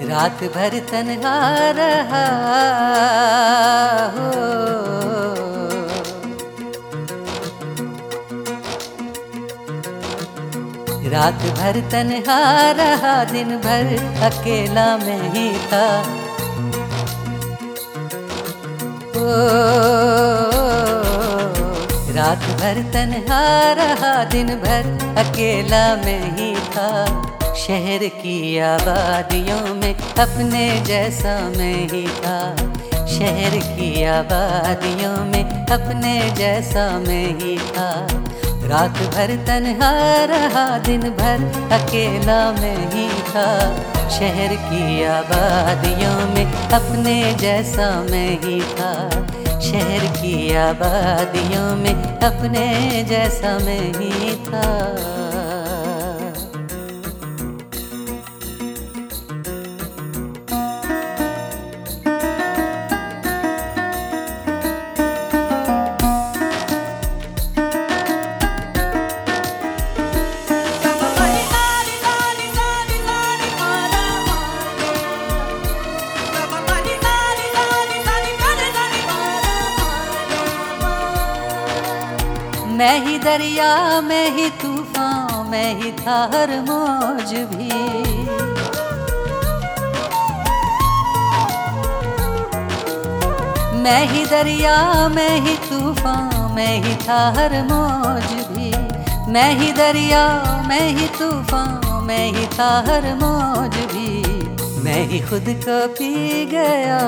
रात भर तन्हा रहा हो। रात भर तन्हा रहा, दिन भर अकेला मैं ही था। ओ रात भर तन्हा रहा, दिन भर अकेला मैं ही था। शहर की आबादियों में अपने जैसा मैं ही था। शहर की आबादियों में अपने जैसा मैं ही था। रात भर तन्हा रहा, दिन भर अकेला मैं ही था। शहर की आबादियों में अपने जैसा मैं ही था। शहर की आबादियों में अपने जैसा मैं ही था। मैं ही दरिया, मैं ही तूफान, मैं ही था हर मौज भी। मैं ही दरिया, मैं ही तूफान, मैं ही था हर मौज भी। मैं ही दरिया, मैं ही तूफान, मैं ही था हर मौज भी। मैं ही खुद को पी गया,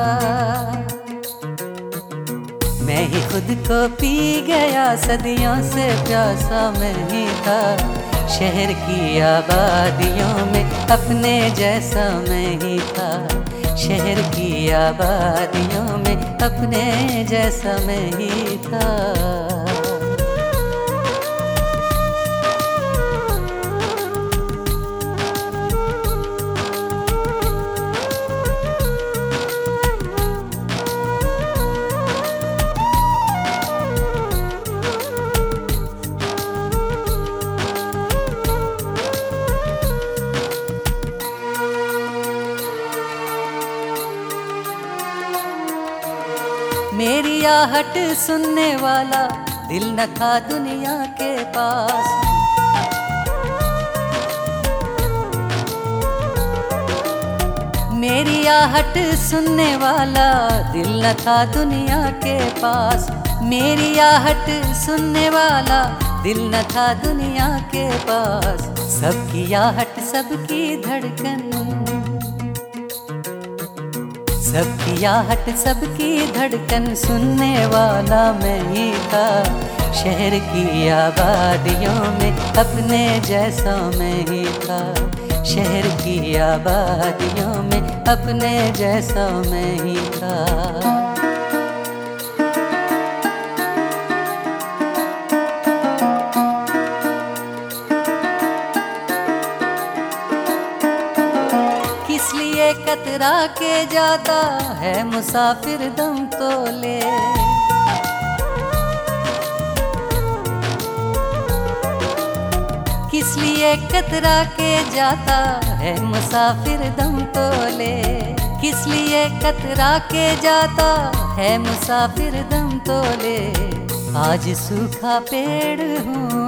मैं ही खुद को पी गया। सदियों से प्यासा मैं ही था। शहर की आबादियों में अपने जैसा मैं ही था। शहर की आबादियों में अपने जैसा मैं ही था। मेरी आहट सुनने वाला दिल न था दुनिया के पास। मेरी आहट सुनने वाला दिल न था दुनिया के पास। मेरी आहट सुनने वाला दिल न था दुनिया के पास। सबकी आहट सबकी धड़कन, सबकी आहट सबकी धड़कन सुनने वाला मैं ही था। शहर की आबादियों में अपने जैसा मैं ही था। शहर की आबादियों में अपने जैसा मैं ही था। किस लिए कतरा के जाता है मुसाफिर दम तो ले। किस लिए कतरा के जाता है मुसाफिर दम तो ले। किस लिए कतरा के जाता है मुसाफिर दम तो ले। आज सूखा पेड़ हूँ,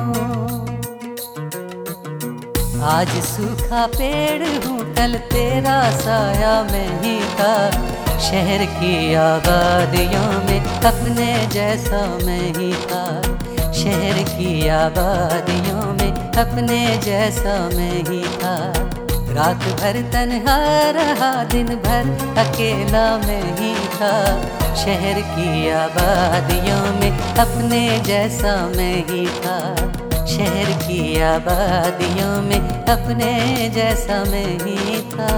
आज सूखा पेड़ हूँ, कल तेरा साया मैं ही था। शहर की आबादियों में अपने जैसा मैं ही था। शहर की आबादियों में अपने जैसा मैं ही था। रात भर तन्हा रहा, दिन भर अकेला मैं ही था। शहर की आबादियों में अपने जैसा मैं ही था। शहर की आबादियों में अपने जैसा मैं ही था।